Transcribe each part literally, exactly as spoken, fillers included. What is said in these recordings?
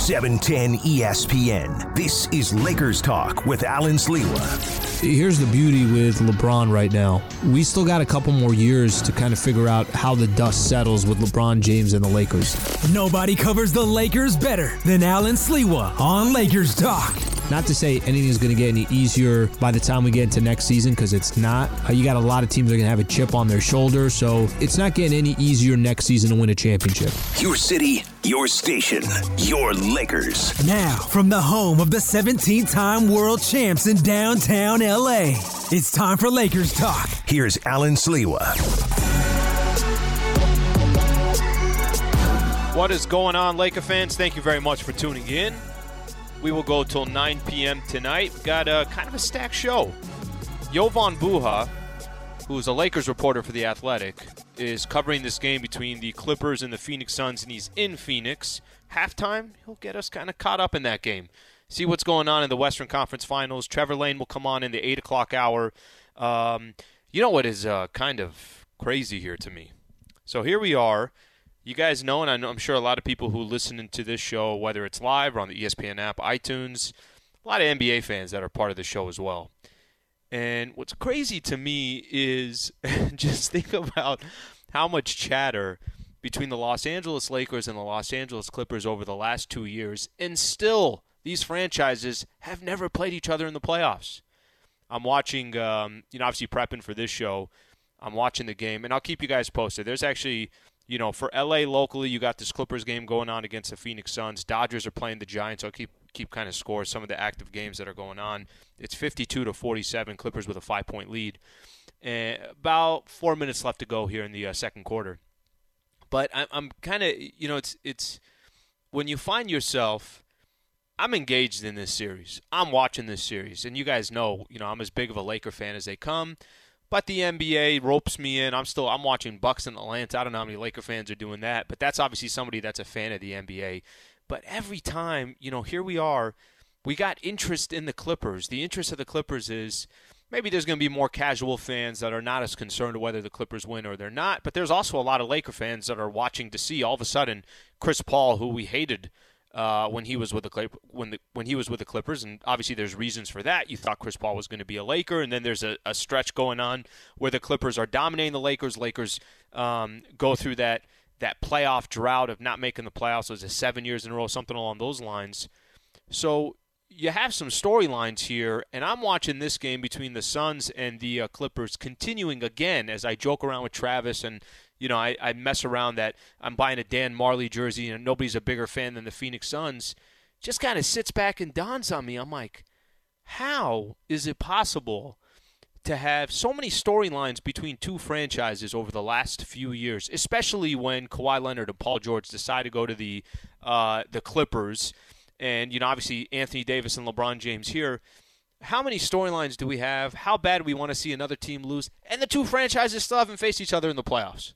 seven ten E S P N. This is Lakers Talk with Alan Sliwa. Here's the beauty with LeBron right now. We still got a couple more years to kind of figure out how the dust settles with LeBron James and the Lakers. Nobody covers the Lakers better than Alan Sliwa on Lakers Talk. Not to say anything is going to get any easier by the time we get into next season, because it's not. Uh, you got a lot of teams that are going to have a chip on their shoulder, so it's not getting any easier next season to win a championship. Your city, your station, your Lakers. Now, from the home of the seventeen-time world champs in downtown L A, it's time for Lakers Talk. Here's Alan Sliwa. What is going on, Laker fans? Thank you very much for tuning in. We will go till nine p.m. tonight. We've got a kind of a stacked show. Jovan Buha, who's a Lakers reporter for The Athletic, is covering this game between the Clippers and the Phoenix Suns, and he's in Phoenix. Halftime, he'll get us kind of caught up in that game. See what's going on in the Western Conference Finals. Trevor Lane will come on in the eight o'clock hour. Um, you know what is uh, kind of crazy here to me? So here we are. You guys know, and I'm sure a lot of people who listen to this show, whether it's live or on the E S P N app, iTunes, a lot of N B A fans that are part of the show as well. And what's crazy to me is just think about how much chatter between the Los Angeles Lakers and the Los Angeles Clippers over the last two years, and still these franchises have never played each other in the playoffs. I'm watching, um, you know, obviously prepping for this show. I'm watching the game, and I'll keep you guys posted. There's actually... You know, for L A locally, you got this Clippers game going on against the Phoenix Suns. Dodgers are playing the Giants. I'll keep keep kind of score some of the active games that are going on. It's fifty-two to forty-seven, Clippers with a five-point lead. And about four minutes left to go here in the uh, second quarter. But I'm, I'm kind of, you know, it's it's when you find yourself, I'm engaged in this series. I'm watching this series. And you guys know, you know, I'm as big of a Laker fan as they come. But the N B A ropes me in. I'm still I'm watching Bucks and Atlanta. I don't know how many Laker fans are doing that, but that's obviously somebody that's a fan of the N B A. But every time, you know, here we are, we got interest in the Clippers. The interest of the Clippers is maybe there's going to be more casual fans that are not as concerned whether the Clippers win or they're not, but there's also a lot of Laker fans that are watching to see all of a sudden Chris Paul, who we hated Uh, when he was with the Clip- when the, when he was with the Clippers, and obviously there's reasons for that. You thought Chris Paul was going to be a Laker, and then there's a, a stretch going on where the Clippers are dominating the Lakers. Lakers um, go through that that playoff drought of not making the playoffs. Was it seven years in a row, something along those lines? So you have some storylines here, and I'm watching this game between the Suns and the uh, Clippers continuing again as I joke around with Travis and. You know, I, I mess around that I'm buying a Dan Marley jersey and nobody's a bigger fan than the Phoenix Suns. Just kind of sits back and dawns on me. I'm like, how is it possible to have so many storylines between two franchises over the last few years, especially when Kawhi Leonard and Paul George decided to go to the uh, the Clippers, and, you know, obviously Anthony Davis and LeBron James here. How many storylines do we have? How bad do we want to see another team lose? And the two franchises still haven't faced each other in the playoffs.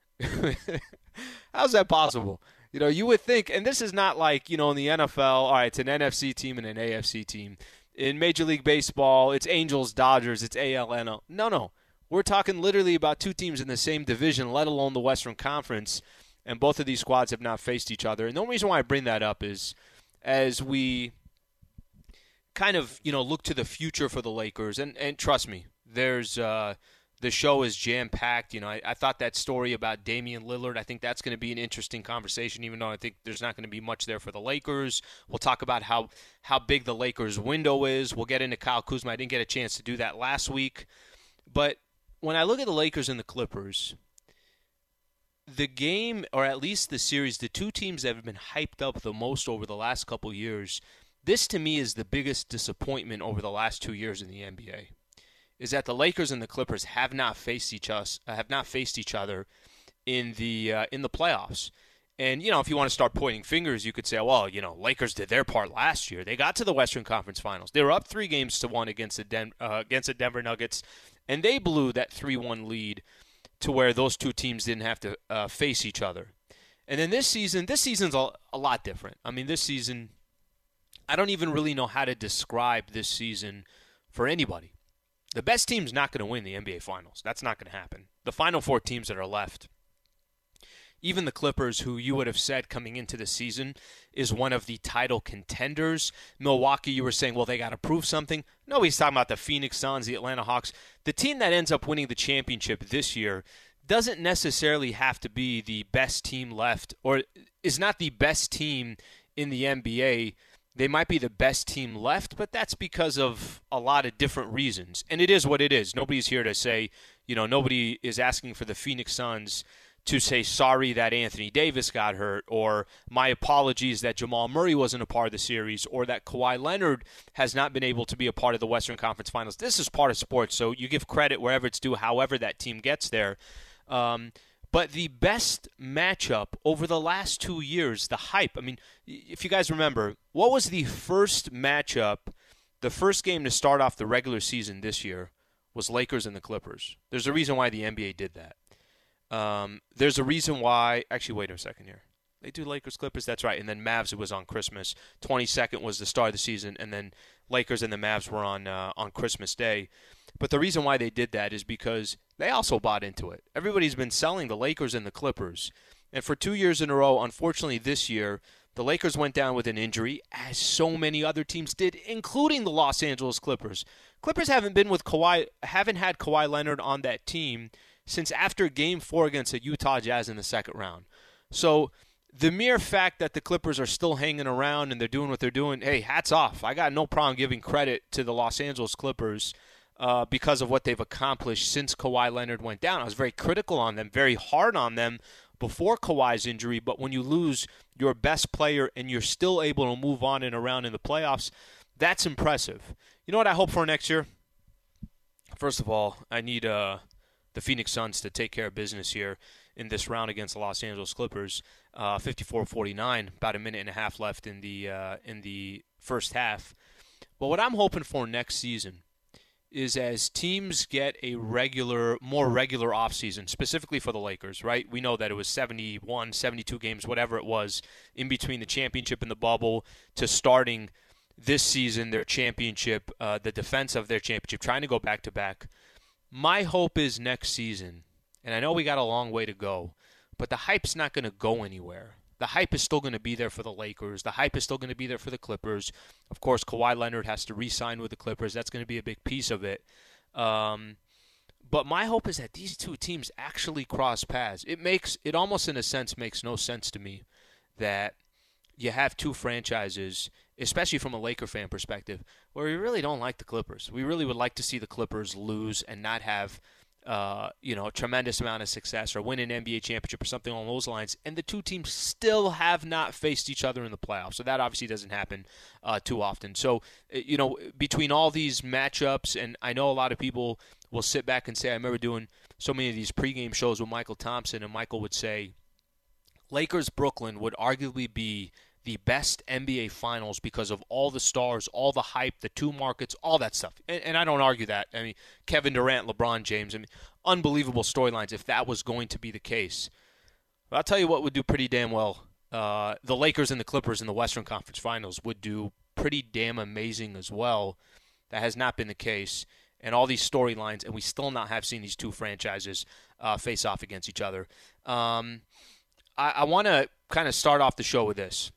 How's that possible? You know, you would think, and this is not like, you know, in the N F L, all right, it's an N F C team and an A F C team. In Major League Baseball, it's Angels, Dodgers, it's A L N O. No, no. We're talking literally about two teams in the same division, let alone the Western Conference, and both of these squads have not faced each other. And the only reason why I bring that up is as we kind of, you know, look to the future for the Lakers, and, and trust me, there's uh, – the show is jam-packed. You know, I, I thought that story about Damian Lillard, I think that's going to be an interesting conversation, even though I think there's not going to be much there for the Lakers. We'll talk about how, how big the Lakers' window is. We'll get into Kyle Kuzma. I didn't get a chance to do that last week. But when I look at the Lakers and the Clippers, the game, or at least the series, the two teams that have been hyped up the most over the last couple years, this to me is the biggest disappointment over the last two years in the N B A. Is that the Lakers and the Clippers have not faced each us uh, have not faced each other in the uh, in the playoffs. And, you know, if you want to start pointing fingers, you could say, well, you know, Lakers did their part last year. They got to the Western Conference Finals. They were up three games to one against the Den- uh, against the Denver Nuggets, and they blew that three one lead to where those two teams didn't have to uh, face each other. And then this season, this season's a, a lot different. I mean, this season, I don't even really know how to describe this season for anybody. The best team's not going to win the N B A Finals. That's not going to happen. The final four teams that are left, even the Clippers, who you would have said coming into the season is one of the title contenders. Milwaukee, you were saying, well, they got to prove something. No, he's talking about the Phoenix Suns, the Atlanta Hawks. The team that ends up winning the championship this year doesn't necessarily have to be the best team left, or is not the best team in the N B A. They might be the best team left, but that's because of a lot of different reasons. And it is what it is. Nobody's here to say, you know, nobody is asking for the Phoenix Suns to say sorry that Anthony Davis got hurt, or my apologies that Jamal Murray wasn't a part of the series, or that Kawhi Leonard has not been able to be a part of the Western Conference Finals. This is part of sports, so you give credit wherever it's due, however that team gets there. Um, but the best matchup over the last two years, the hype, I mean, if you guys remember, what was the first matchup, the first game to start off the regular season this year was Lakers and the Clippers. There's a reason why the N B A did that. Um, there's a reason why, actually, wait a second here. They do Lakers, Clippers, that's right. And then Mavs, it was on Christmas. twenty-second was the start of the season, and then Lakers and the Mavs were on uh, on Christmas Day. But the reason why they did that is because they also bought into it. Everybody's been selling the Lakers and the Clippers. And for two years in a row, unfortunately this year, the Lakers went down with an injury, as so many other teams did, including the Los Angeles Clippers. Clippers haven't been with Kawhi, haven't had Kawhi Leonard on that team since after Game Four against the Utah Jazz in the second round. So the mere fact that the Clippers are still hanging around and they're doing what they're doing, hey, hats off. I got no problem giving credit to the Los Angeles Clippers uh, because of what they've accomplished since Kawhi Leonard went down. I was very critical on them, very hard on them before Kawhi's injury, but when you lose your best player and you're still able to move on and around in the playoffs, that's impressive. You know what I hope for next year? First of all, I need uh, the Phoenix Suns to take care of business here in this round against the Los Angeles Clippers. Uh, fifty-four forty-nine, about a minute and a half left in the uh, in the first half. But what I'm hoping for next season is as teams get a regular, more regular offseason, specifically for the Lakers, right? We know that it was seventy-one, seventy-two games, whatever it was, in between the championship and the bubble to starting this season, their championship, uh, the defense of their championship, trying to go back-to-back. My hope is next season, and I know we got a long way to go, but the hype's not going to go anywhere. The hype is still going to be there for the Lakers. The hype is still going to be there for the Clippers. Of course, Kawhi Leonard has to re-sign with the Clippers. That's going to be a big piece of it. Um, but my hope is that these two teams actually cross paths. It makes it almost in a sense makes no sense to me that you have two franchises, especially from a Laker fan perspective, where we really don't like the Clippers. We really would like to see the Clippers lose and not have Uh, you know, a tremendous amount of success or win an N B A championship or something along those lines, and the two teams still have not faced each other in the playoffs. So that obviously doesn't happen uh, too often. So, you know, between all these matchups, and I know a lot of people will sit back and say, I remember doing so many of these pregame shows with Michael Thompson, and Michael would say, Lakers-Brooklyn would arguably be the best N B A Finals because of all the stars, all the hype, the two markets, all that stuff. And, and I don't argue that. I mean, Kevin Durant, LeBron James, I mean, unbelievable storylines if that was going to be the case. But I'll tell you what would do pretty damn well. Uh, the Lakers and the Clippers in the Western Conference Finals would do pretty damn amazing as well. That has not been the case. And all these storylines, and we still not have seen these two franchises uh, face off against each other. Um, I, I want to kind of start off the show with this.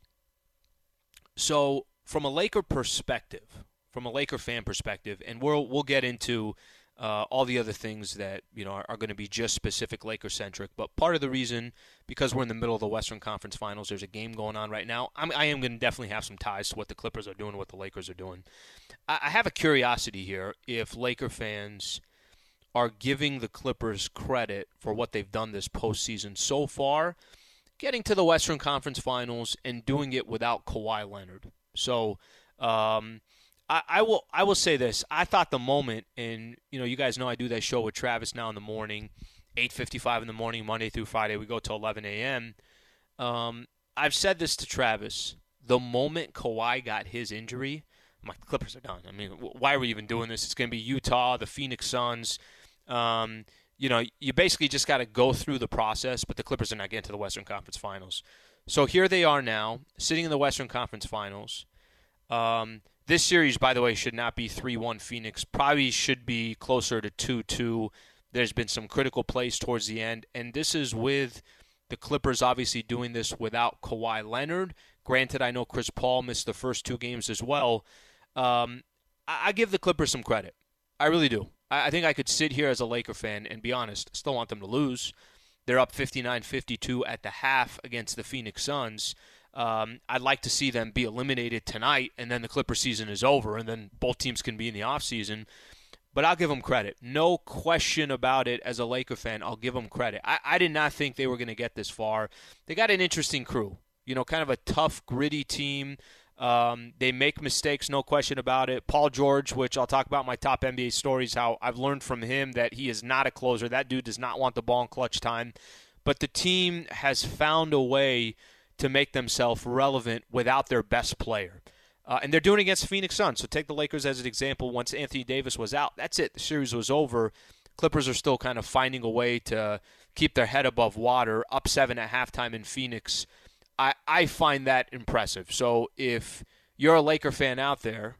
So, from a Laker perspective, from a Laker fan perspective, and we'll we'll get into uh, all the other things that you know are, are going to be just specific Laker centric. But part of the reason, because we're in the middle of the Western Conference Finals, there's a game going on right now. I'm, I am going to definitely have some ties to what the Clippers are doing, what the Lakers are doing. I, I have a curiosity here if Laker fans are giving the Clippers credit for what they've done this postseason so far, getting to the Western Conference Finals and doing it without Kawhi Leonard. So um, I, I will I will say this. I thought the moment, and you know, you guys know I do that show with Travis now in the morning, eight fifty-five in the morning, Monday through Friday. We go till eleven a.m. Um, I've said this to Travis. The moment Kawhi got his injury, I'm like, the Clippers are done. I mean, why are we even doing this? It's going to be Utah, the Phoenix Suns. Um You know, you basically just got to go through the process, but the Clippers are not getting to the Western Conference Finals. So here they are now, sitting in the Western Conference Finals. Um, this series, by the way, should not be three one Phoenix. Probably should be closer to two two. There's been some critical plays towards the end, and this is with The Clippers obviously doing this without Kawhi Leonard. Granted, I know Chris Paul missed the first two games as well. Um, I, I give the Clippers some credit. I really do. I, I think I could sit here as a Laker fan and be honest, still want them to lose. They're up fifty-nine fifty-two at the half against the Phoenix Suns. Um, I'd like to see them be eliminated tonight, and then the Clipper season is over, and then both teams can be in the offseason. But I'll give them credit. No question about it as a Laker fan. I'll give them credit. I, I did not think they were going to get this far. They got an interesting crew. You know, kind of a tough, gritty team. Um, they make mistakes, no question about it. Paul George, which I'll talk about in my top N B A stories, how I've learned from him that he is not a closer. That dude does not want the ball in clutch time. But the team has found a way to make themselves relevant without their best player. Uh, and they're doing it against Phoenix Suns. So take the Lakers as an example. Once Anthony Davis was out, that's it. The series was over. Clippers are still kind of finding a way to keep their head above water, up seven at halftime in Phoenix. I, I find that impressive. So if you're a Laker fan out there,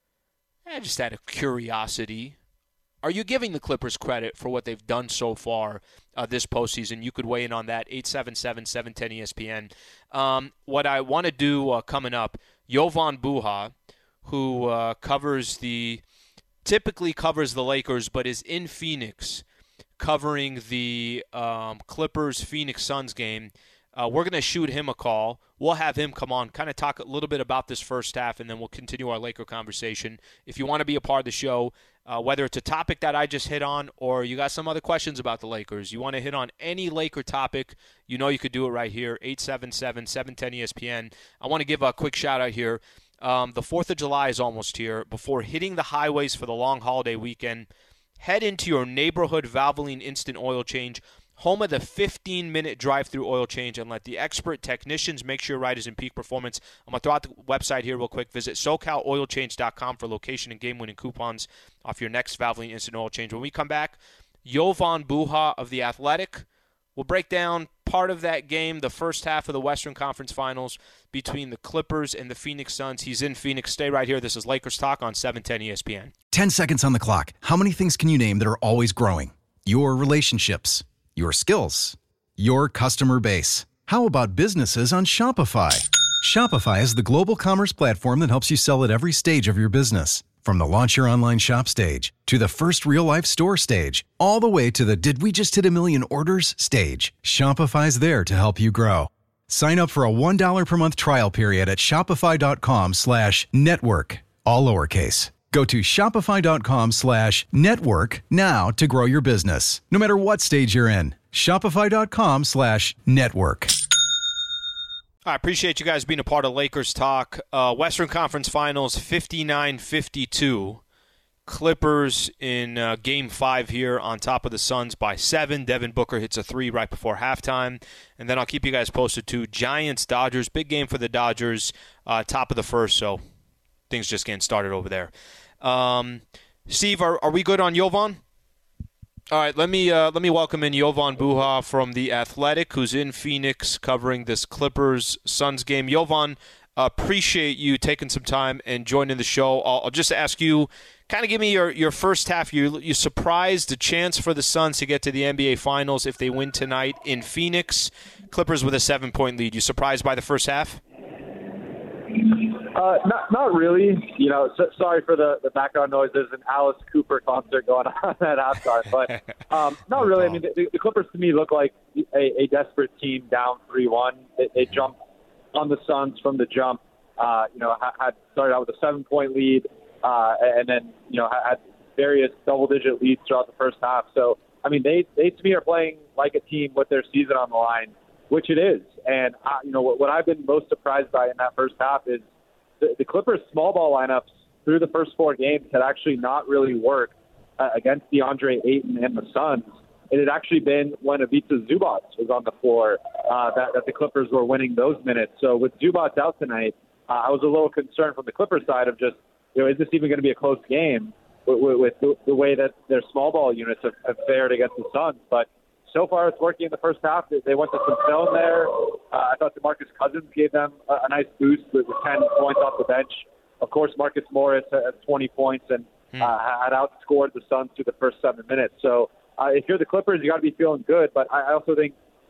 eh, just out of curiosity, are you giving the Clippers credit for what they've done so far uh, this postseason? You could weigh in on that, eight seven seven, seven one zero E S P N. Um, what I want to do uh, coming up, Jovan Buha, who uh, covers the, typically covers the Lakers, but is in Phoenix covering the um, Clippers-Phoenix Suns game. Uh, we're going to shoot him a call. We'll have him come on, kind of talk a little bit about this first half, and then we'll continue our Laker conversation. If you want to be a part of the show, uh, whether it's a topic that I just hit on or you got some other questions about the Lakers, you want to hit on any Laker topic, you know you could do it right here, eight seven seven, seven one zero E S P N. I want to give a quick shout-out here. Um, the fourth of July is almost here. Before hitting the highways for the long holiday weekend, head into your neighborhood Valvoline Instant Oil Change, home of the fifteen-minute drive-through oil change, and let the expert technicians make sure your ride is in peak performance. I'm going to throw out the website here real quick. Visit socal oil change dot com for location and game-winning coupons off your next Valvoline Instant Oil Change. When we come back, Jovan Buha of The Athletic will break down part of that game, the first half of the Western Conference Finals between the Clippers and the Phoenix Suns. He's in Phoenix. Stay right here. This is Lakers Talk on seven ten E S P N. Ten seconds on the clock. How many things can you name that are always growing? Your relationships, your skills, your customer base. How about businesses on Shopify? Shopify is the global commerce platform that helps you sell at every stage of your business. From the launch your online shop stage to the first real-life store stage, all the way to the did we just hit a million orders stage. Shopify's there to help you grow. Sign up for a one dollar per month trial period at shopify.com slash network, all lowercase. Go to shopify.com slash network now to grow your business, no matter what stage you're in. Shopify.com slash network. I appreciate you guys being a part of Lakers Talk. Uh, Western Conference Finals, fifty-nine fifty-two. Clippers in uh, Game five here on top of the Suns by seven. Devin Booker hits a three right before halftime. And then I'll keep you guys posted to Giants-Dodgers. Big game for the Dodgers, uh, top of the first, so things just getting started over there. Um, Steve, are, are we good on Jovan? All right, let me uh, let me welcome in Jovan Buha from The Athletic, who's in Phoenix covering this Clippers-Suns game. Jovan, appreciate you taking some time and joining the show. I'll, I'll just ask you, kind of give me your, your first half. You you surprised the chance for the Suns to get to the N B A Finals if they win tonight in Phoenix. Clippers with a seven-point lead. You surprised by the first half? Uh, not not really. You know, so, sorry for the, the background noise. There's an Alice Cooper concert going on at halftime, but um, not really. I mean, the, the Clippers to me look like a, a desperate team down three one. They, they jumped on the Suns from the jump. Uh, you know, had started out with a seven point lead, uh, and then you know had various double digit leads throughout the first half. So I mean, they they to me are playing like a team with their season on the line, which it is. And uh, you know what, what I've been most surprised by in that first half is the, the Clippers' small ball lineups through the first four games had actually not really worked uh, against DeAndre Ayton and the Suns. It had actually been when Ivica Zubac was on the floor uh, that, that the Clippers were winning those minutes. So with Zubac out tonight, uh, I was a little concerned from the Clippers side of just, you know, is this even going to be a close game with, with, with the, the way that their small ball units have, have fared against the Suns? But so far it's working in the first half. They went to some film there. Uh, I thought DeMarcus Cousins gave them a, a nice boost with ten points off the bench. Of course, Marcus Morris had twenty points and uh, had outscored the Suns through the first seven minutes. So uh, if you're the Clippers, you got to be feeling good. But I also think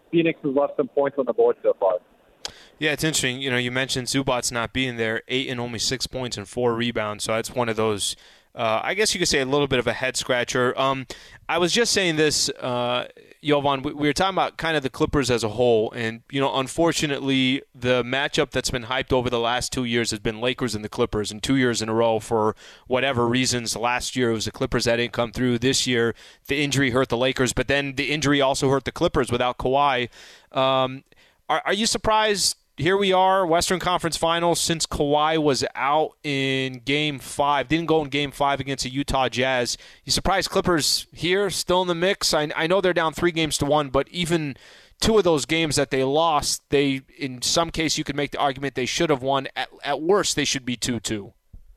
Phoenix has left some points on the board so far. Yeah, it's interesting. You know, you mentioned Zubac's not being there, eight and only six points and four rebounds. So that's one of those, uh, I guess you could say a little bit of a head scratcher. Um, I was just saying this, uh, Jovan, we, we were talking about kind of the Clippers as a whole. And, you know, unfortunately, the matchup that's been hyped over the last two years has been Lakers and the Clippers. And two years in a row, for whatever reasons, last year it was the Clippers that didn't come through. This year, the injury hurt the Lakers. But then the injury also hurt the Clippers without Kawhi. Um, are, are you surprised? Here we are, Western Conference Finals, since Kawhi was out in Game five. Didn't go in Game five against the Utah Jazz. You surprised Clippers here, still in the mix? I, I know they're down three games to one, but even two of those games that they lost, they in some case you could make the argument they should have won. At, at worst, they should be two two.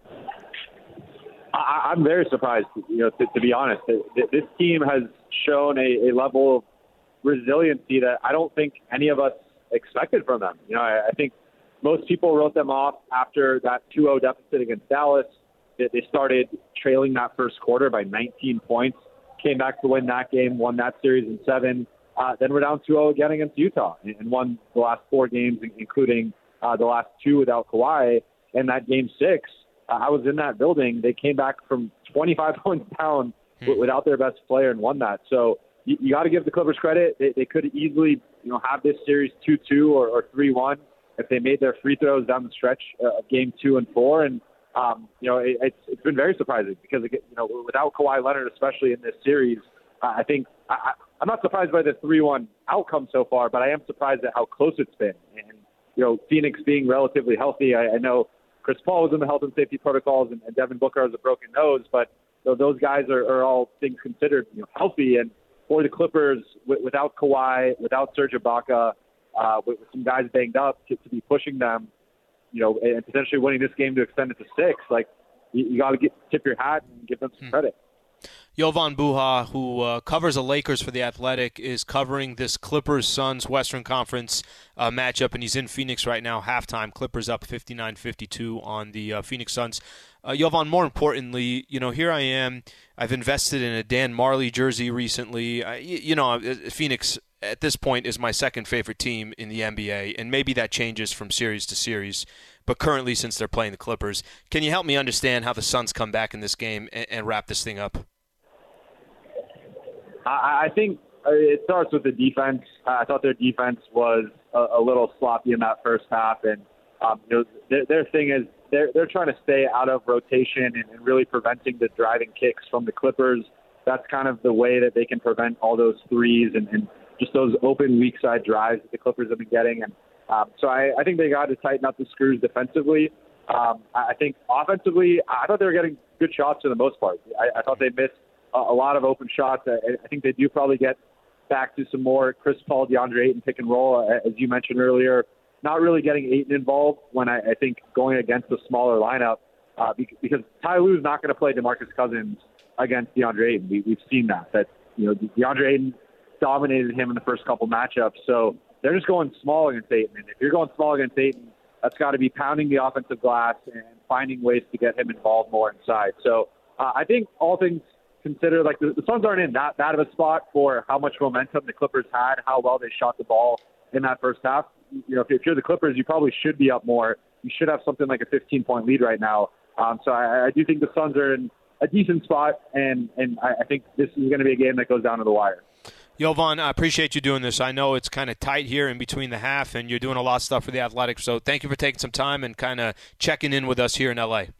I, I'm very surprised, you know, to, to be honest. This team has shown a, a level of resiliency that I don't think any of us expected from them. You know, I, I think most people wrote them off after that two oh deficit against Dallas. They, they started trailing that first quarter by nineteen points, came back to win that game, won that series in seven. Uh, then we're down two oh again against Utah and, and won the last four games, including uh, the last two without Kawhi. And that game six, uh, I was in that building. They came back from twenty-five points down w- without their best player and won that. So you, you got to give the Clippers credit. They, they could easily, you know, have this series two two or, or three one if they made their free throws down the stretch of game two and four. And, um, you know, it, it's, it's been very surprising because, you know, without Kawhi Leonard, especially in this series, uh, I think I, I'm not surprised by the three one outcome so far, but I am surprised at how close it's been. And, you know, Phoenix being relatively healthy, I, I know Chris Paul was in the health and safety protocols and, and Devin Booker has a broken nose, but you know, those guys are, are all things considered, you know, healthy. And for the Clippers, w- without Kawhi, without Serge Ibaka, uh, with, with some guys banged up, to, to be pushing them, you know, and potentially winning this game to extend it to six, like you, you got to tip your hat and give them some hmm. credit. Jovan Buha, who uh, covers the Lakers for The Athletic, is covering this Clippers-Suns Western Conference uh, matchup, and he's in Phoenix right now, halftime. Clippers up fifty-nine fifty-two on the uh, Phoenix Suns. Uh, Jovan, more importantly, you know, here I am. I've invested in a Dan Marley jersey recently. I, you know, Phoenix at this point is my second favorite team in the N B A, and maybe that changes from series to series. But currently, since they're playing the Clippers, can you help me understand how the Suns come back in this game and, and wrap this thing up? I think it starts with the defense. I thought their defense was a, a little sloppy in that first half, and um, you know, their, their thing is they're they're trying to stay out of rotation and, and really preventing the driving kicks from the Clippers. That's kind of the way that they can prevent all those threes and, and just those open weak side drives that the Clippers have been getting. And um, so I, I think they got to tighten up the screws defensively. Um, I think offensively, I thought they were getting good shots for the most part. I, I thought they missed a lot of open shots. I think they do probably get back to some more Chris Paul, DeAndre Ayton pick and roll, as you mentioned earlier. Not really getting Ayton involved when I, I think going against a smaller lineup uh, because Ty Lue's not going to play DeMarcus Cousins against DeAndre Ayton. We, we've seen that. That you know DeAndre Ayton dominated him in the first couple matchups, so they're just going small against Ayton. And if you're going small against Ayton, that's got to be pounding the offensive glass and finding ways to get him involved more inside. So uh, I think all things consider, like the, the Suns aren't in that bad of a spot for how much momentum the Clippers had, how well they shot the ball in that first half. You know, if, if you're the Clippers, you probably should be up more. You should have something like a fifteen-point lead right now. Um, so I, I do think the Suns are in a decent spot, and, and I, I think this is going to be a game that goes down to the wire. Jovan, I appreciate you doing this. I know it's kind of tight here in between the half, and you're doing a lot of stuff for the Athletic. So thank you for taking some time and kind of checking in with us here in L A.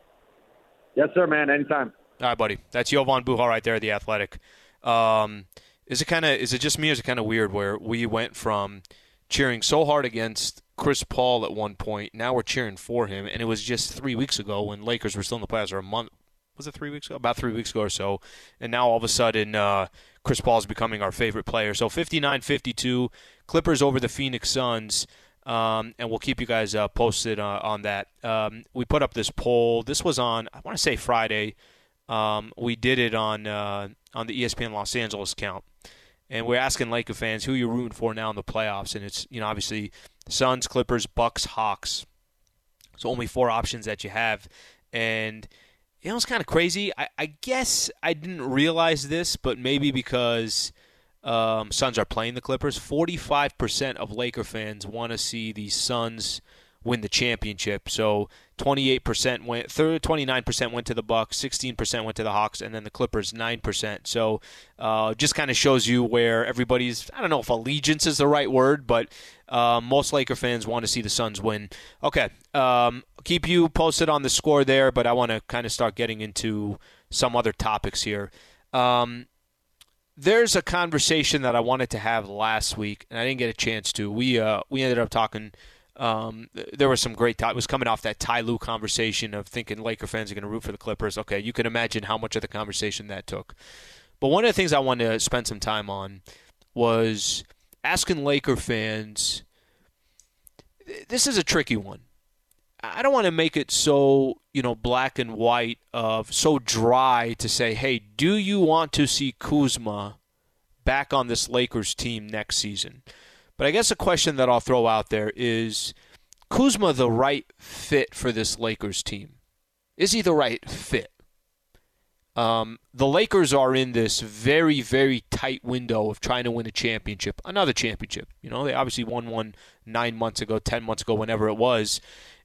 Yes, sir, man. Anytime. All right, buddy. That's Jovan Buha right there at The Athletic. Um, is it kind of is it just me or is it kind of weird where we went from cheering so hard against Chris Paul at one point, now we're cheering for him, and it was just three weeks ago when Lakers were still in the playoffs, or a month. Was it three weeks ago? About three weeks ago or so. And now all of a sudden uh, Chris Paul is becoming our favorite player. So fifty-nine fifty-two, Clippers over the Phoenix Suns. Um, and we'll keep you guys uh, posted uh, on that. Um, we put up this poll. This was on, I want to say Friday. Um, we did it on uh, on the E S P N Los Angeles account, and we're asking Laker fans who you're rooting for now in the playoffs. And it's, you know, obviously Suns, Clippers, Bucks, Hawks. So only four options that you have, and you know it's kind of crazy. I, I guess I didn't realize this, but maybe because um, Suns are playing the Clippers, forty-five percent of Laker fans want to see the Suns win the championship. So twenty-eight percent went, twenty-nine percent went to the Bucks, sixteen percent went to the Hawks, and then the Clippers nine percent. So uh, just kind of shows you where everybody's, I don't know if allegiance is the right word, but uh, most Laker fans want to see the Suns win. Okay, um, keep you posted on the score there, but I want to kind of start getting into some other topics here. Um, there's a conversation that I wanted to have last week, and I didn't get a chance to. We uh, we ended up talking. Um, there was some great talk. It was coming off that Ty Lue conversation of thinking Laker fans are going to root for the Clippers. Okay, you can imagine how much of the conversation that took. But one of the things I wanted to spend some time on was asking Laker fans, this is a tricky one. I don't want to make it so, you know, black and white, of so dry to say, hey, do you want to see Kuzma back on this Lakers team next season? But I guess a question that I'll throw out there is, Kuzma the right fit for this Lakers team? Is he the right fit? Um, the Lakers are in this very, very tight window of trying to win a championship, another championship. You know, they obviously won one nine months ago, ten months ago, whenever it was.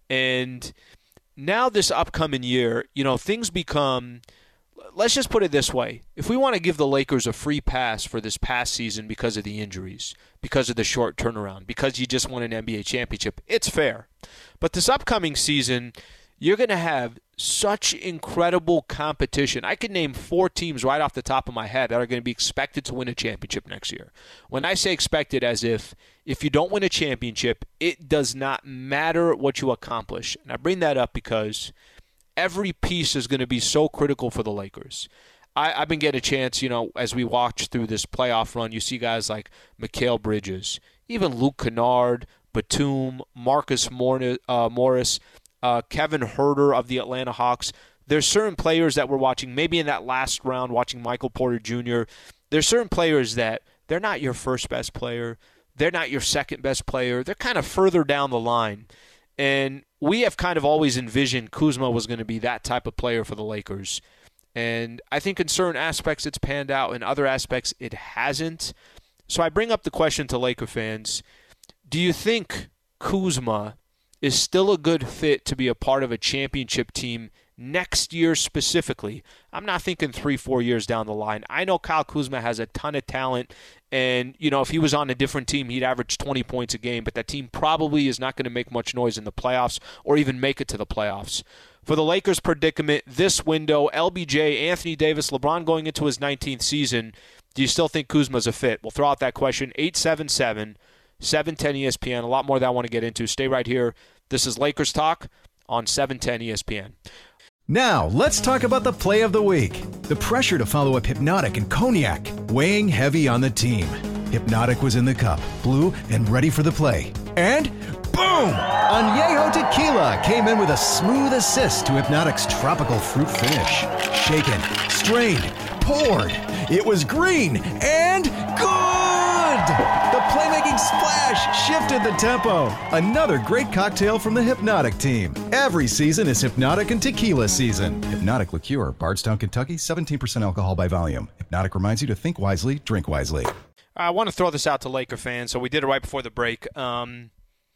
And now this upcoming year, you know, things become, let's just put it this way. If we want to give the Lakers a free pass for this past season because of the injuries, because of the short turnaround, because you just won an N B A championship, it's fair. But this upcoming season, you're going to have such incredible competition. I can name four teams right off the top of my head that are going to be expected to win a championship next year. When I say expected, as if if you don't win a championship, it does not matter what you accomplish. And I bring that up because every piece is going to be so critical for the Lakers. I, I've been getting a chance, you know, as we watch through this playoff run, you see guys like Mikal Bridges, even Luke Kennard, Batum, Marcus Morris, uh, Morris, uh, Kevin Huerter of the Atlanta Hawks. There's certain players that we're watching, maybe in that last round, watching Michael Porter Junior There's certain players that they're not your first best player. They're not your second best player. They're kind of further down the line. And we have kind of always envisioned Kuzma was going to be that type of player for the Lakers. And I think in certain aspects it's panned out. In other aspects it hasn't. So I bring up the question to Laker fans. Do you think Kuzma is still a good fit to be a part of a championship team next year specifically? I'm not thinking three, four years down the line. I know Kyle Kuzma has a ton of talent, and you know if he was on a different team, he'd average twenty points a game, but that team probably is not going to make much noise in the playoffs or even make it to the playoffs. For the Lakers' predicament this window, L B J, Anthony Davis, LeBron going into his nineteenth season, do you still think Kuzma's a fit? We'll throw out that question, eight seven seven, seven ten E S P N. A lot more that I want to get into. Stay right here. This is Lakers Talk on seven ten E S P N. Now, let's talk about the play of the week. The pressure to follow up Hypnotic and Cognac, weighing heavy on the team. Hypnotic was in the cup, blue, and ready for the play. And boom! Añejo Tequila came in with a smooth assist to Hypnotic's tropical fruit finish. Shaken, strained, poured. It was green and good! The playmaking splash shifted the tempo. Another great cocktail from the Hypnotic team. Every season is Hypnotic and Tequila season. Hypnotic Liqueur, Bardstown, Kentucky, seventeen percent alcohol by volume. Hypnotic reminds you to think wisely, drink wisely. I want to throw this out to Laker fans, so we did it right before the break. Um,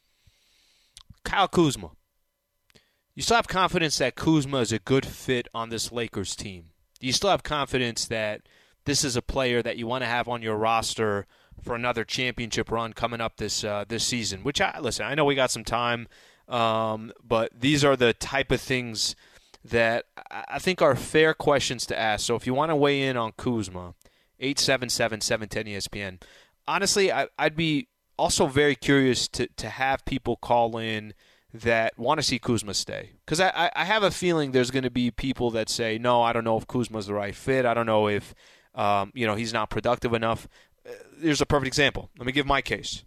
Kyle Kuzma. You still have confidence that Kuzma is a good fit on this Lakers team? Do you still have confidence that this is a player that you want to have on your roster for another championship run coming up this uh, this season? Which, I listen, I know we got some time, um, but these are the type of things that I think are fair questions to ask. So if you want to weigh in on Kuzma, eight seven seven, seven ten E S P N. Honestly, I, I'd be also very curious to, to have people call in that want to see Kuzma stay. Because I, I have a feeling there's going to be people that say, no, I don't know if Kuzma's the right fit. I don't know if um, you know he's not productive enough. Uh, here's a perfect example. Let me give my case.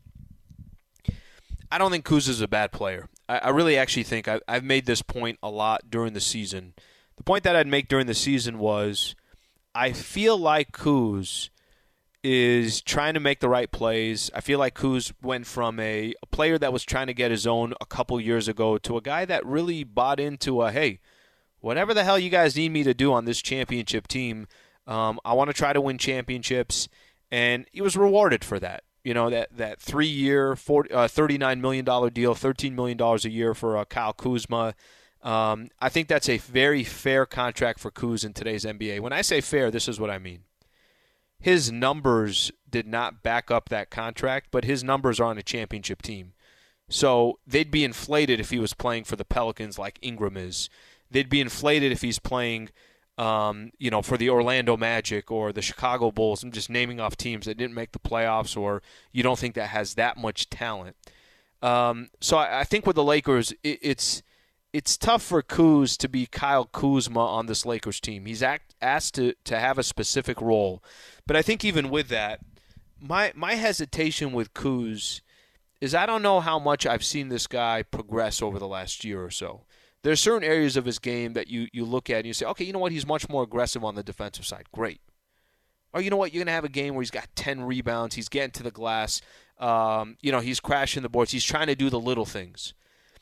I don't think Kuzma's a bad player. I, I really actually think I, I've made this point a lot during the season. The point that I'd make during the season was I feel like Kuz is trying to make the right plays. I feel like Kuz went from a, a player that was trying to get his own a couple years ago to a guy that really bought into a, hey, whatever the hell you guys need me to do on this championship team, um, I want to try to win championships. And he was rewarded for that. You know, that, that three-year, uh, thirty-nine million dollars deal, thirteen million dollars a year for uh, Kyle Kuzma. Um, I think that's a very fair contract for Kuz in today's N B A. When I say fair, this is what I mean. His numbers did not back up that contract, but his numbers are on a championship team. So they'd be inflated if he was playing for the Pelicans like Ingram is. They'd be inflated if he's playing, um, you know, for the Orlando Magic or the Chicago Bulls. I'm just naming off teams that didn't make the playoffs or you don't think that has that much talent. Um, so I, I think with the Lakers, it, it's it's tough for Kuz to be Kyle Kuzma on this Lakers team. He's act, asked to, to have a specific role. But I think even with that, my my hesitation with Kuz is I don't know how much I've seen this guy progress over the last year or so. There's certain areas of his game that you, you look at and you say, okay, you know what, he's much more aggressive on the defensive side. Great. Or you know what, you're going to have a game where he's got ten rebounds, he's getting to the glass, um, you know, he's crashing the boards, he's trying to do the little things.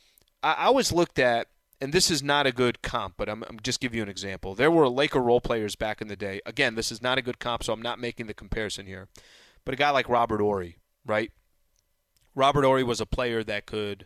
I, I always looked at, and this is not a good comp, but I'm, I'm just give you an example. There were Laker role players back in the day. Again, this is not a good comp, so I'm not making the comparison here. But a guy like Robert Horry, right? Robert Horry was a player that could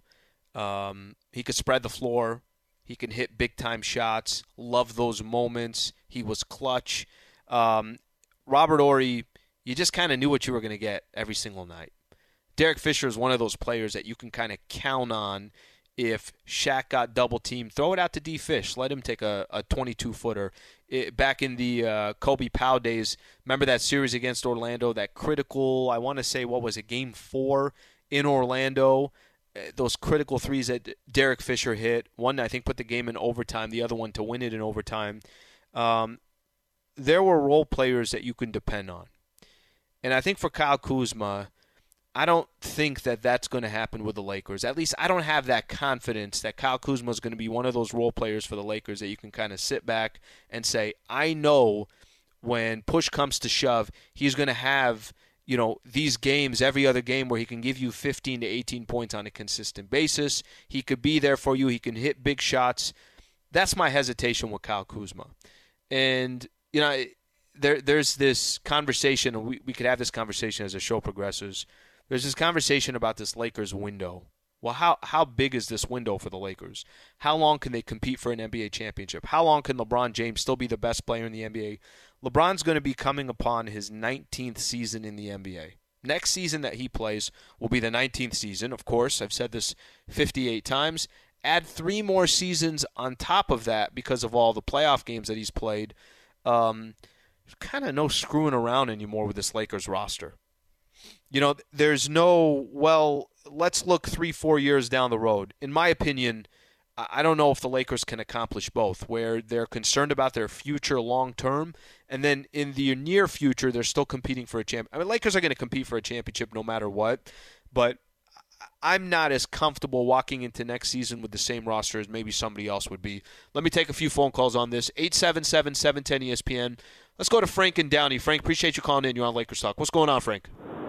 um, he could spread the floor. He can hit big-time shots, love those moments. He was clutch. Um, Robert Horry, you just kind of knew what you were going to get every single night. Derek Fisher is one of those players that you can kind of count on if Shaq got double-teamed. Throw it out to D. Fish. Let him take a, a twenty-two-footer. It, back in the uh, Kobe Powell days, remember that series against Orlando, that critical, I want to say, what was it, game four in Orlando? Those critical threes that Derek Fisher hit. One, I think, put the game in overtime. The other one to win it in overtime. Um, there were role players that you can depend on. And I think for Kyle Kuzma, I don't think that that's going to happen with the Lakers. At least I don't have that confidence that Kyle Kuzma is going to be one of those role players for the Lakers that you can kind of sit back and say, I know when push comes to shove, he's going to have – you know, these games, every other game where he can give you fifteen to eighteen points on a consistent basis. He could be there for you. He can hit big shots. That's my hesitation with Kyle Kuzma. And, you know, there there's this conversation, and we, we could have this conversation as the show progresses. There's this conversation about this Lakers window. Well, how, how big is this window for the Lakers? How long can they compete for an N B A championship? How long can LeBron James still be the best player in the N B A? LeBron's going to be coming upon his nineteenth season in the N B A. Next season that he plays will be the nineteenth season. Of course, I've said this fifty-eight times. Add three more seasons on top of that because of all the playoff games that he's played. Um, there's kind of no screwing around anymore with this Lakers roster. You know, there's no, well, let's look three, four years down the road. In my opinion, I don't know if the Lakers can accomplish both, where they're concerned about their future long term, and then in the near future, they're still competing for a champ. I mean, Lakers are going to compete for a championship no matter what, but I'm not as comfortable walking into next season with the same roster as maybe somebody else would be. Let me take a few phone calls on this. eight seven seven, seven one zero, E S P N. Let's go to Frank and Downey. Frank, appreciate you calling in. You're on Lakers Talk. What's going on, Frank?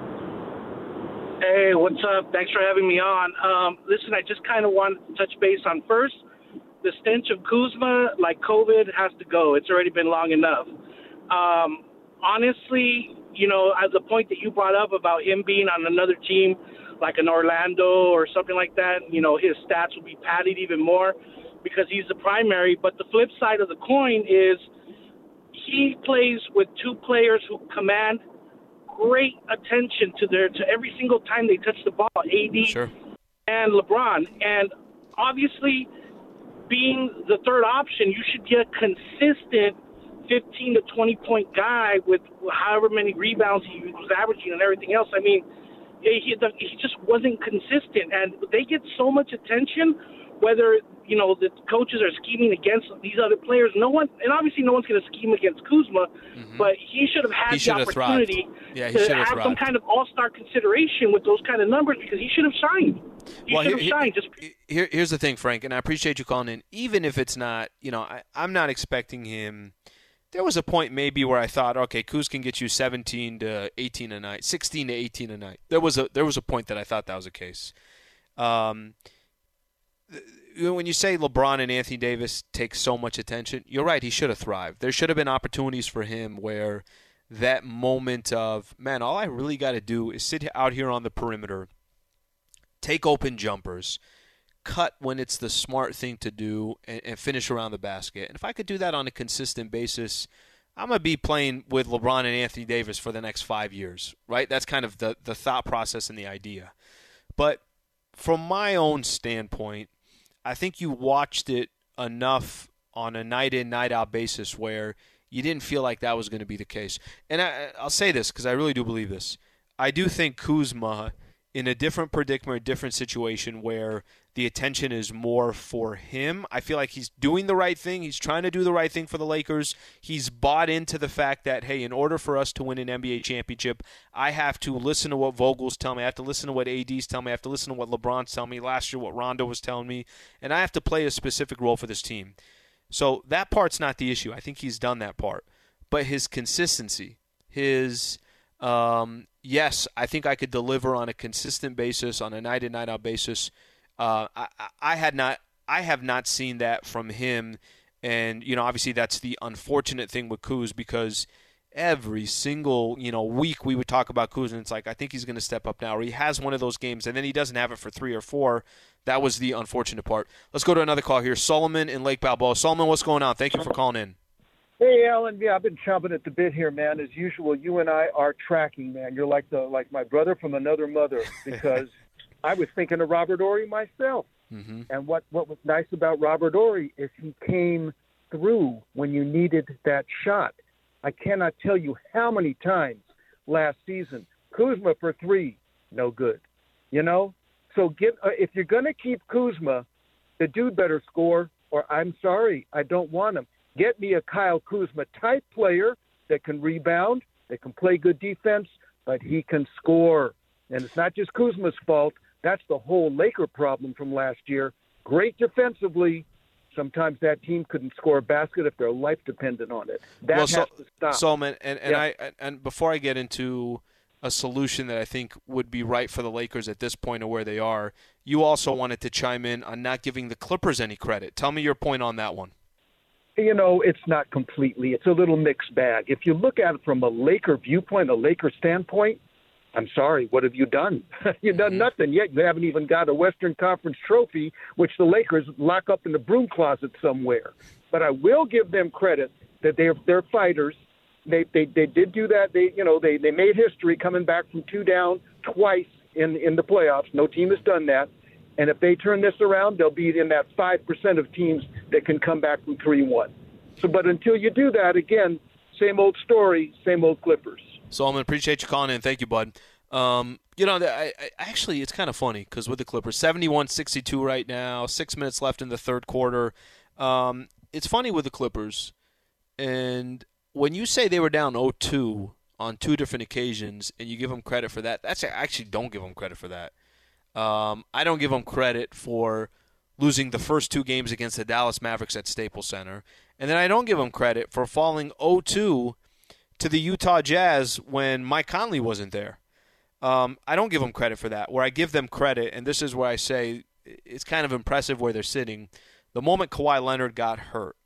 Hey, what's up? Thanks for having me on. Um, listen, I just kind of want to touch base on first, the stench of Kuzma, like COVID, has to go. It's already been long enough. Um, honestly, you know, at the point that you brought up about him being on another team, like an Orlando or something like that, you know, his stats will be padded even more because he's the primary. But the flip side of the coin is he plays with two players who command great attention to their to every single time they touch the ball, A D sure. and LeBron. And obviously, being the third option, you should get a consistent fifteen to twenty point guy with however many rebounds he was averaging and everything else. I mean, he, he just wasn't consistent, and they get so much attention, whether, you know, the coaches are scheming against these other players. No one, and obviously no one's going to scheme against Kuzma, mm-hmm. but he should have had he the opportunity yeah, to have, have some kind of all-star consideration with those kind of numbers because he should have shined. He well, should have here, shined. Just here, here's the thing, Frank, and I appreciate you calling in. Even if it's not, you know, I, I'm not expecting him. There was a point maybe where I thought, okay, Kuz can get you seventeen to eighteen a night, sixteen to eighteen a night. There was a there was a point that I thought that was the case. Um, when you say LeBron and Anthony Davis take so much attention, you're right. He should have thrived. There should have been opportunities for him where that moment of, man, all I really got to do is sit out here on the perimeter, take open jumpers, cut when it's the smart thing to do, and, and finish around the basket. And if I could do that on a consistent basis, I'm going to be playing with LeBron and Anthony Davis for the next five years, right? That's kind of the, the thought process and the idea. But from my own standpoint, I think you watched it enough on a night-in, night-out basis where you didn't feel like that was going to be the case. And I, I'll say this because I really do believe this. I do think Kuzma, in a different predicament, a different situation where the attention is more for him, I feel like he's doing the right thing. He's trying to do the right thing for the Lakers. He's bought into the fact that, hey, in order for us to win an N B A championship, I have to listen to what Vogel's telling me. I have to listen to what A D's telling me. I have to listen to what LeBron's telling me. Last year, what Rondo was telling me. And I have to play a specific role for this team. So that part's not the issue. I think he's done that part. But his consistency, his um, yes, I think I could deliver on a consistent basis, on a night-in, night-out basis. Uh, I, I had not, I have not seen that from him, and you know, obviously that's the unfortunate thing with Kuz, because every single you know week we would talk about Kuz, and it's like I think he's going to step up now, or he has one of those games, and then he doesn't have it for three or four. That was the unfortunate part. Let's go to another call here. Solomon in Lake Balboa. Solomon, what's going on? Thank you for calling in. Hey, Alan. Yeah, I've been chomping at the bit here, man. As usual, you and I are tracking, man. You're like the like my brother from another mother, because I was thinking of Robert Horry myself. Mm-hmm. And what, what was nice about Robert Horry is he came through when you needed that shot. I cannot tell you how many times last season, Kuzma for three, no good. You know? So get, uh, if you're going to keep Kuzma, the dude better score, or I'm sorry, I don't want him. Get me a Kyle Kuzma-type player that can rebound, that can play good defense, but he can score. And it's not just Kuzma's fault. That's the whole Laker problem from last year. Great defensively. Sometimes that team couldn't score a basket if their life depended on it. That well, has so, to stop. Solomon, and, and, yeah. I, and before I get into a solution that I think would be right for the Lakers at this point of where they are, you also wanted to chime in on not giving the Clippers any credit. Tell me your point on that one. You know, it's not completely. It's a little mixed bag. If you look at it from a Laker viewpoint, a Laker standpoint, I'm sorry, what have you done? You've done mm-hmm. nothing yet. You haven't even got a Western Conference trophy, which the Lakers lock up in the broom closet somewhere. But I will give them credit that they're they're fighters. They they they did do that. They you know they, they made history coming back from two down twice in in the playoffs. No team has done that. And if they turn this around, they'll be in that five percent of teams that can come back from three one. So, but until you do that, again, same old story, same old Clippers. Solomon, appreciate you calling in. Thank you, bud. Um, you know, I, I, actually, it's kind of funny because with the Clippers, seventy-one sixty-two right now, six minutes left in the third quarter. Um, it's funny with the Clippers, and when you say they were down oh two on two different occasions and you give them credit for that, that's I actually don't give them credit for that. Um, I don't give them credit for losing the first two games against the Dallas Mavericks at Staples Center, and then I don't give them credit for falling oh two to the Utah Jazz when Mike Conley wasn't there. Um, I don't give them credit for that. Where I give them credit, and this is where I say it's kind of impressive where they're sitting, the moment Kawhi Leonard got hurt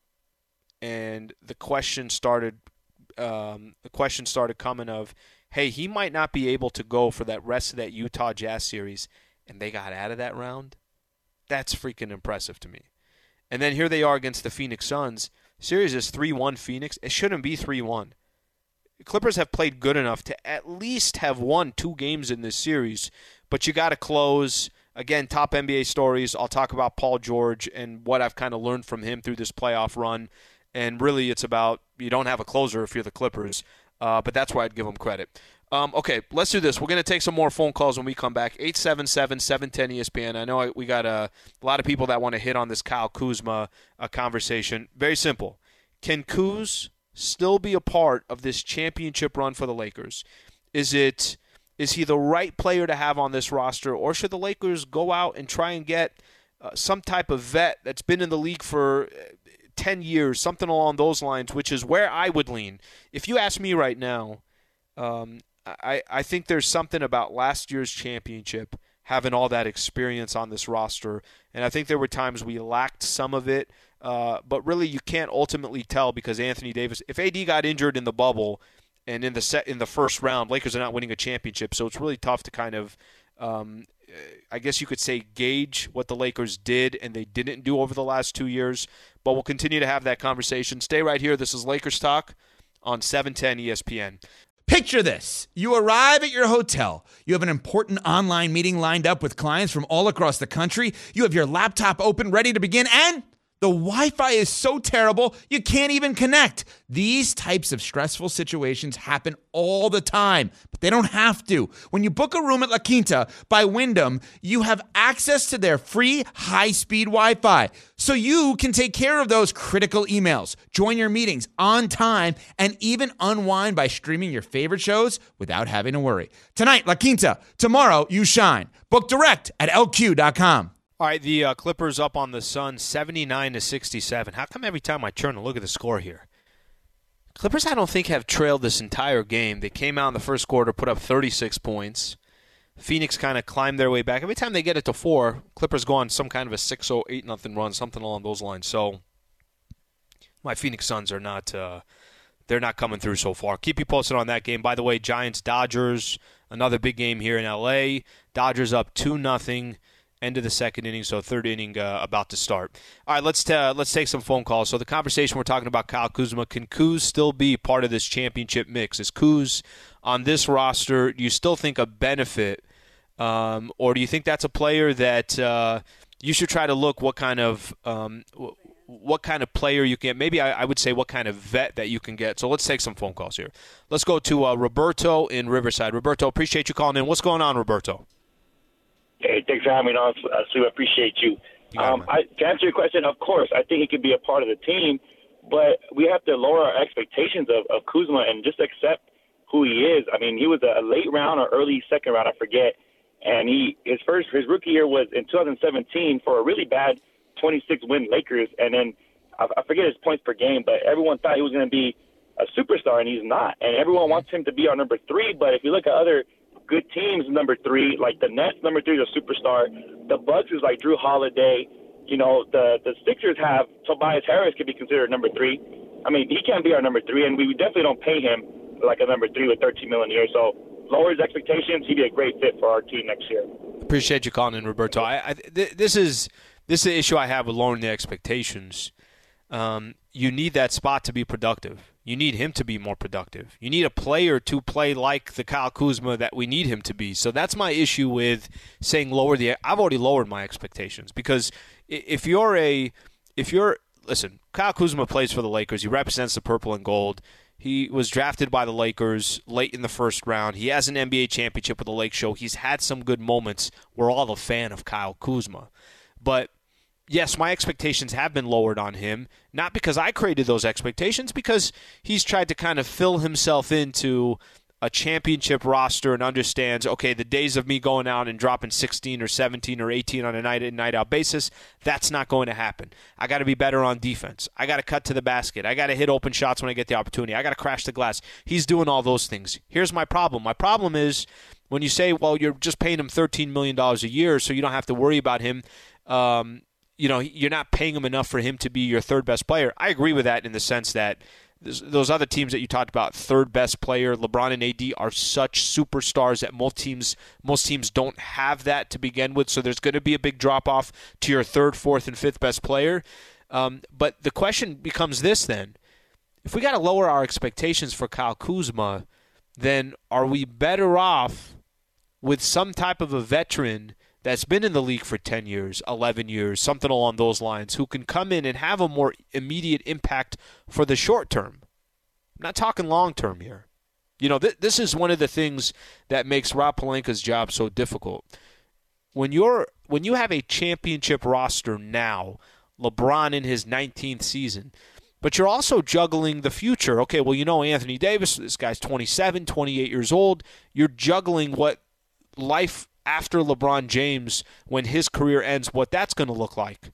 and the question started um, the question started coming of, hey, he might not be able to go for that rest of that Utah Jazz series, and they got out of that round, that's freaking impressive to me. And then here they are against the Phoenix Suns. Series is three one Phoenix. It shouldn't be three one. Clippers have played good enough to at least have won two games in this series, but you got to close. Again, top N B A stories. I'll talk about Paul George and what I've kind of learned from him through this playoff run. And really, it's about you don't have a closer if you're the Clippers, uh, but that's where I'd give them credit. Um, okay, let's do this. We're going to take some more phone calls when we come back. eight seven seven, seven one zero, E S P N. I know we got a, a lot of people that want to hit on this Kyle Kuzma uh, conversation. Very simple. Can Kuz still be a part of this championship run for the Lakers? Is it is he the right player to have on this roster, or should the Lakers go out and try and get uh, some type of vet that's been in the league for ten years, something along those lines, which is where I would lean. If you ask me right now, um, I, I think there's something about last year's championship having all that experience on this roster, and I think there were times we lacked some of it, uh, but really you can't ultimately tell because Anthony Davis, if A D got injured in the bubble and in the set in the first round, Lakers are not winning a championship. So it's really tough to kind of, um, I guess you could say, gauge what the Lakers did and they didn't do over the last two years. But we'll continue to have that conversation. Stay right here. This is Lakers Talk on seven ten E S P N. Picture this. You arrive at your hotel. You have an important online meeting lined up with clients from all across the country. You have your laptop open, ready to begin, and the Wi-Fi is so terrible, you can't even connect. These types of stressful situations happen all the time, but they don't have to. When you book a room at La Quinta by Wyndham, you have access to their free high-speed Wi-Fi, so you can take care of those critical emails, join your meetings on time, and even unwind by streaming your favorite shows without having to worry. Tonight, La Quinta. Tomorrow, you shine. Book direct at L Q dot com. All right, the uh, Clippers up on the Suns, seventy-nine to sixty-seven. How come every time I turn to look at the score here? Clippers, I don't think, have trailed this entire game. They came out in the first quarter, put up thirty-six points. Phoenix kind of climbed their way back. Every time they get it to four, Clippers go on some kind of a six oh, eight nothing run, something along those lines. So my Phoenix Suns are not uh, they're not coming through so far. Keep you posted on that game. By the way, Giants-Dodgers, another big game here in L A. Dodgers up two nothing. End of the second inning, so third inning uh, about to start. All right, let's ta- let's take some phone calls. So the conversation we're talking about Kyle Kuzma. Can Kuz still be part of this championship mix? Is Kuz on this roster, do you still think a benefit, um, or do you think that's a player that uh, you should try to look what kind of um, what kind of player you can? Maybe I, I would say what kind of vet that you can get. So let's take some phone calls here. Let's go to uh, Roberto in Riverside. Roberto, appreciate you calling in. What's going on, Roberto? Hey, thanks for having me on, Sue. I appreciate you. you um, I, to answer your question, of course, I think he could be a part of the team, but we have to lower our expectations of, of Kuzma and just accept who he is. I mean, he was a late round or early second round, I forget, and he his first his rookie year was in two thousand seventeen for a really bad twenty-six win Lakers, and then I, I forget his points per game, but everyone thought he was going to be a superstar, and he's not. And everyone wants him to be our number three, but if you look at other good teams, number three, like the Nets, number three is a superstar. The Bucks is like Drew Holiday. You know, the the Sixers have Tobias Harris could be considered number three. I mean, he can't be our number three, and we definitely don't pay him like a number three with thirteen million dollars a year. So lower his expectations. He'd be a great fit for our team next year. Appreciate you calling in, Roberto. I, I th- this is this is the issue I have with lowering the expectations. Um, you need that spot to be productive. You need him to be more productive. You need a player to play like the Kyle Kuzma that we need him to be. So that's my issue with saying lower the – I've already lowered my expectations because if you're a – if you're – listen, Kyle Kuzma plays for the Lakers. He represents the purple and gold. He was drafted by the Lakers late in the first round. He has an N B A championship with the Lake Show. He's had some good moments. We're all a fan of Kyle Kuzma. But – yes, my expectations have been lowered on him, not because I created those expectations, because he's tried to kind of fill himself into a championship roster and understands, okay, the days of me going out and dropping sixteen or seventeen or eighteen on a night-in, night-out basis, that's not going to happen. I got to be better on defense. I got to cut to the basket. I got to hit open shots when I get the opportunity. I got to crash the glass. He's doing all those things. Here's my problem. My problem is when you say, well, you're just paying him thirteen million dollars a year so you don't have to worry about him, um, you know, you're not paying him enough for him to be your third best player. I agree with that in the sense that those other teams that you talked about, third best player, LeBron and A D are such superstars that most teams most teams don't have that to begin with. So there's going to be a big drop off to your third, fourth, and fifth best player. Um, but the question becomes this then: if we got to lower our expectations for Kyle Kuzma, then are we better off with some type of a veteran that's been in the league for ten years, eleven years, something along those lines, who can come in and have a more immediate impact for the short term? I'm not talking long term here. You know, th- this is one of the things that makes Rob Pelinka's job so difficult. When you're when you have a championship roster now, LeBron in his nineteenth season, but you're also juggling the future. Okay, well, you know Anthony Davis, this guy's twenty-seven, twenty-eight years old. You're juggling what life after LeBron James, when his career ends, what that's going to look like.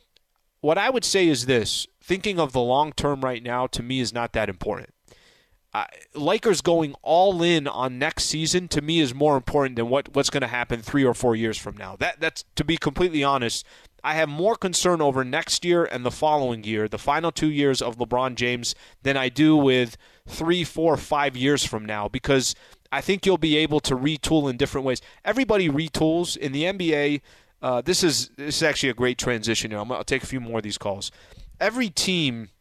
What I would say is this: thinking of the long term right now, to me, is not that important. Uh, Lakers going all in on next season, to me, is more important than what, what's going to happen three or four years from now. That that's to be completely honest, I have more concern over next year and the following year, the final two years of LeBron James, than I do with three, four, five years from now, because I think you'll be able to retool in different ways. Everybody retools in the N B A. Uh, this is this is actually a great transition here. I'm, I'll take a few more of these calls. Every team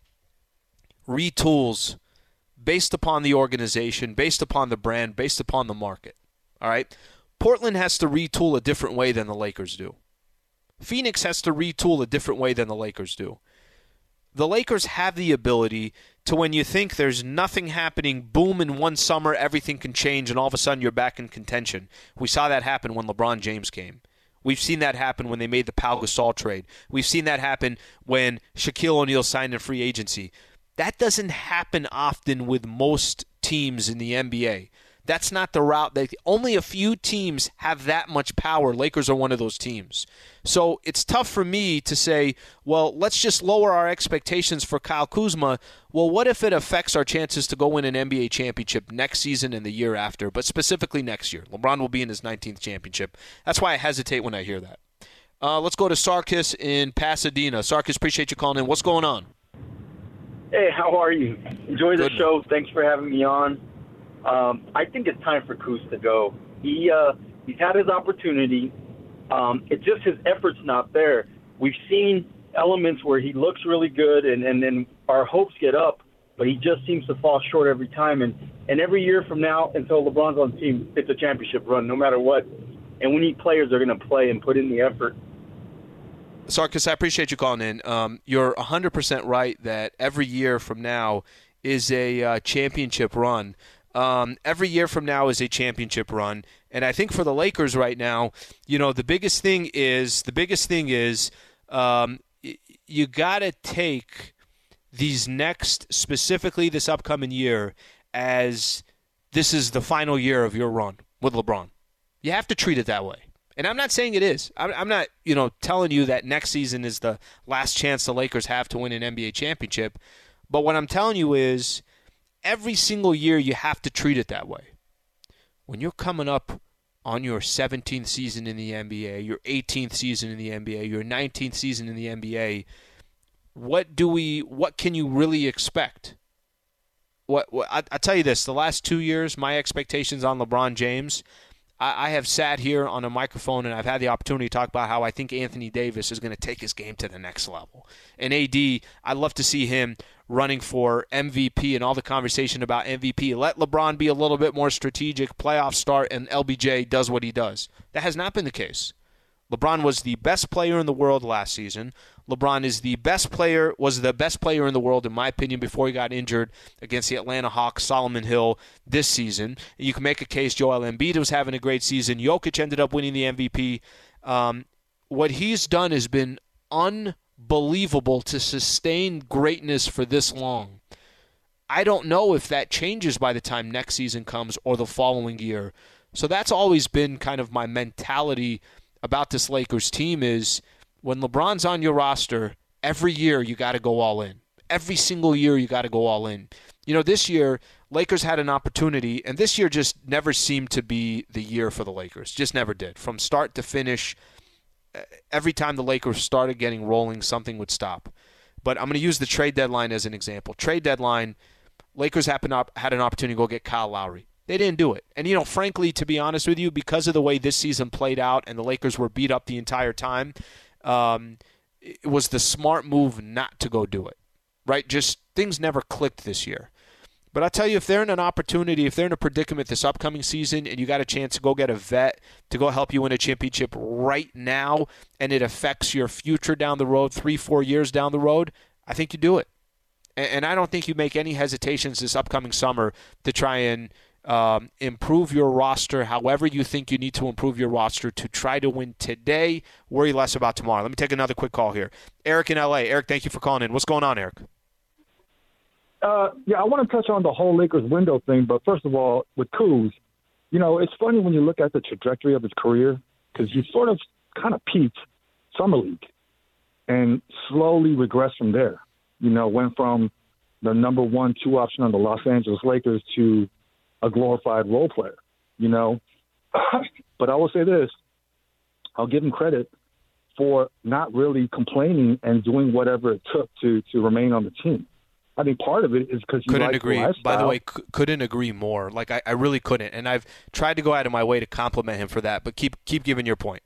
retools based upon the organization, based upon the brand, based upon the market. All right? Portland has to retool a different way than the Lakers do. Phoenix has to retool a different way than the Lakers do. The Lakers have the ability to, when you think there's nothing happening, boom, in one summer, everything can change, and all of a sudden you're back in contention. We saw that happen when LeBron James came. We've seen that happen when they made the Pau Gasol trade. We've seen that happen when Shaquille O'Neal signed in free agency. That doesn't happen often with most teams in the N B A. That's not the route. That only a few teams have that much power. Lakers are one of those teams. So it's tough for me to say, well, let's just lower our expectations for Kyle Kuzma. Well, what if it affects our chances to go win an N B A championship next season and the year after, but specifically next year? LeBron will be in his nineteenth championship. That's why I hesitate when I hear that. Uh, let's go to Sarkis in Pasadena. Sarkis, appreciate you calling in. What's going on? Hey, how are you? Enjoy the Good. show. Thanks for having me on. Um, I think it's time for Kuz to go. He uh, he's had his opportunity. Um, it's just his effort's not there. We've seen elements where he looks really good, and and then our hopes get up, but he just seems to fall short every time. And and every year from now until LeBron's on the team, it's a championship run, no matter what. And we need players that are going to play and put in the effort. Sarkis, I appreciate you calling in. Um, you're one hundred percent right that every year from now is a uh, championship run. Um, every year from now is a championship run, and I think for the Lakers right now, you know, the biggest thing is the biggest thing is um, y- you got to take these next, specifically this upcoming year, as this is the final year of your run with LeBron. You have to treat it that way. And I'm not saying it is. I'm, I'm not, you know, telling you that next season is the last chance the Lakers have to win an N B A championship. But what I'm telling you is every single year you have to treat it that way. When you're coming up on your seventeenth season in the N B A, your eighteenth season in the N B A, your nineteenth season in the N B A, what do we, what can you really expect? What, what I, I tell you this, the last two years, my expectations on LeBron James, I have sat here on a microphone and I've had the opportunity to talk about how I think Anthony Davis is going to take his game to the next level. And A D, I'd love to see him running for M V P and all the conversation about M V P. Let LeBron be a little bit more strategic, playoff start, and L B J does what he does. That has not been the case. LeBron was the best player in the world last season. LeBron is the best player, was the best player in the world, in my opinion, before he got injured against the Atlanta Hawks, Solomon Hill, this season. You can make a case Joel Embiid was having a great season. Jokic ended up winning the M V P. Um, what he's done has been unbelievable to sustain greatness for this long. I don't know if that changes by the time next season comes or the following year. So that's always been kind of my mentality about this Lakers team is when LeBron's on your roster, every year you got to go all in. Every single year you got to go all in. You know, this year, Lakers had an opportunity, and this year just never seemed to be the year for the Lakers. Just never did. From start to finish, every time the Lakers started getting rolling, something would stop. But I'm going to use the trade deadline as an example. Trade deadline, Lakers happened up, had an opportunity to go get Kyle Lowry. They didn't do it. And, you know, frankly, to be honest with you, because of the way this season played out and the Lakers were beat up the entire time, um, it was the smart move not to go do it, right? Just things never clicked this year. But I'll tell you, if they're in an opportunity, if they're in a predicament this upcoming season and you got a chance to go get a vet to go help you win a championship right now and it affects your future down the road, three, four years down the road, I think you do it. And, and I don't think you make any hesitations this upcoming summer to try and Um, improve your roster however you think you need to improve your roster to try to win today, worry less about tomorrow. Let me take another quick call here. Eric in L A. Eric, thank you for calling in. What's going on, Eric? Uh, yeah, I want to touch on the whole Lakers window thing, but first of all, with Kuz, you know, it's funny when you look at the trajectory of his career because he sort of kind of peaked Summer League and slowly regressed from there. You know, went from the number one, two option on the Los Angeles Lakers to a glorified role player, you know. But I will say this. I'll give him credit for not really complaining and doing whatever it took to to remain on the team. I think part of it is because he couldn't likes agree. the lifestyle. By the way, c- couldn't agree more. Like I, I really couldn't, and I've tried to go out of my way to compliment him for that. But keep keep giving your point.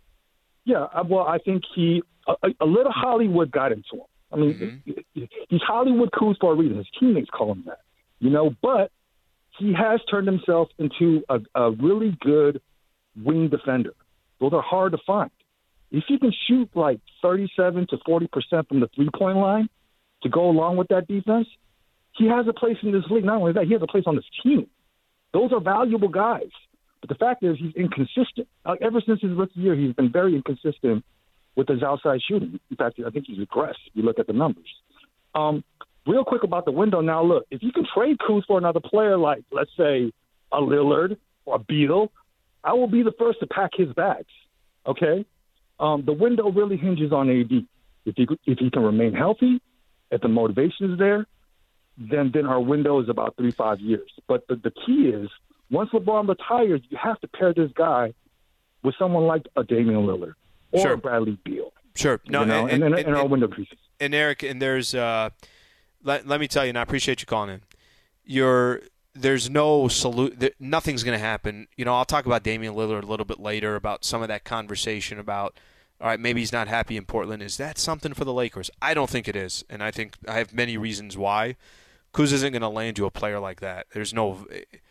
Yeah, well, I think he a, a little Hollywood got into him. I mean, mm-hmm. he's Hollywood Kuz for a reason. His teammates call him that, you know. But he has turned himself into a, a really good wing defender. Those are hard to find. If you can shoot like thirty-seven to forty percent from the three-point line to go along with that defense, he has a place in this league. Not only that, he has a place on this team. Those are valuable guys. But the fact is he's inconsistent. Like, ever since his rookie year, he's been very inconsistent with his outside shooting. In fact, I think he's regressed if you look at the numbers. Um, real quick about the window now, look, if you can trade Kuz for another player like, let's say, a Lillard or a Beal, I will be the first to pack his bags, okay? Um, the window really hinges on A D. If he, if he can remain healthy, if the motivation is there, then then our window is about three, five years. But the, the key is, once LeBron retires, you have to pair this guy with someone like a Damian Lillard or Sure. a Bradley Beal. Sure. No, you know, and, and, and, and, and our and, window pieces. and Eric, and there's uh, let, let me tell you, and I appreciate you calling in. You're there's no salute. There, nothing's going to happen. You know, I'll talk about Damian Lillard a little bit later about some of that conversation about, all right, maybe he's not happy in Portland. Is that something for the Lakers? I don't think it is, and I think I have many reasons why. Kuz isn't going to land you a player like that. There's no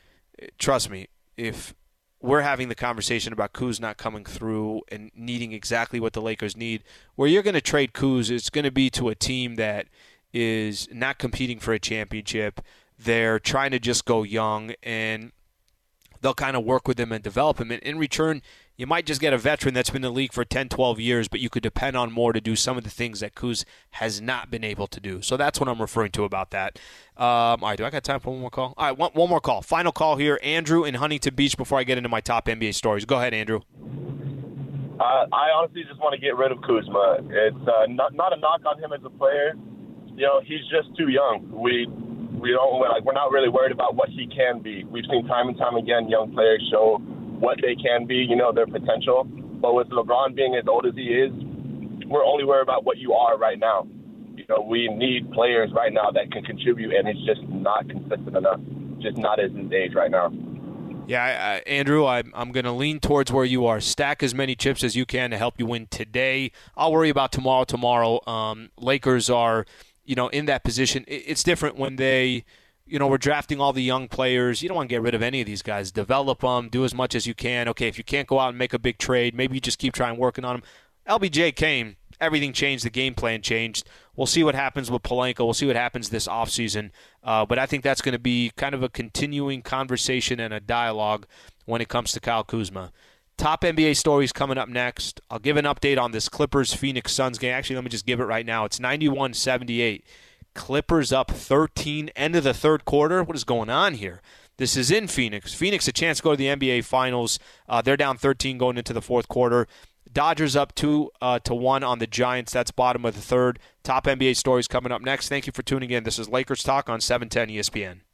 – trust me, if we're having the conversation about Kuz not coming through and needing exactly what the Lakers need, where you're going to trade Kuz, it's going to be to a team that is not competing for a championship. They're trying to just go young, and they'll kind of work with him and develop him. And in return, you might just get a veteran that's been in the league for ten, twelve years, but you could depend on more to do some of the things that Kuz has not been able to do. So that's what I'm referring to about that. Um, all right, do I got time for one more call? All right, one, one more call. Final call here. Andrew in Huntington Beach before I get into my top N B A stories. Go ahead, Andrew. Uh, I honestly just want to get rid of Kuzma. It's uh, not, not a knock on him as a player. You know, he's just too young. We we don't like we're not really worried about what he can be. We've seen time and time again young players show what they can be, you know, their potential. But with LeBron being as old as he is, we're only worried about what you are right now. You know, we need players right now that can contribute, and it's just not consistent enough. Just not at his age right now. Yeah, I, Andrew, I'm, I'm going to lean towards where you are. Stack as many chips as you can to help you win today. I'll worry about tomorrow. Tomorrow, um, Lakers are, you know, in that position. It, it's different when they, you know, we're drafting all the young players. You don't want to get rid of any of these guys. Develop them. Do as much as you can. Okay, if you can't go out and make a big trade, maybe you just keep trying working on them. L B J came. Everything changed. The game plan changed. We'll see what happens with Pelinka. We'll see what happens this offseason. Uh, but I think that's going to be kind of a continuing conversation and a dialogue when it comes to Kyle Kuzma. Top N B A stories coming up next. I'll give an update on this Clippers-Phoenix Suns game. Actually, let me just give it right now. It's ninety-one seventy-eight. Clippers up thirteen, end of the third quarter. What is going on here? This is in Phoenix. Phoenix a chance to go to the N B A Finals. Uh, they're down thirteen going into the fourth quarter. Dodgers up two uh, to one on the Giants. That's bottom of the third. Top N B A stories coming up next. Thank you for tuning in. This is Lakers Talk on seven ten E S P N.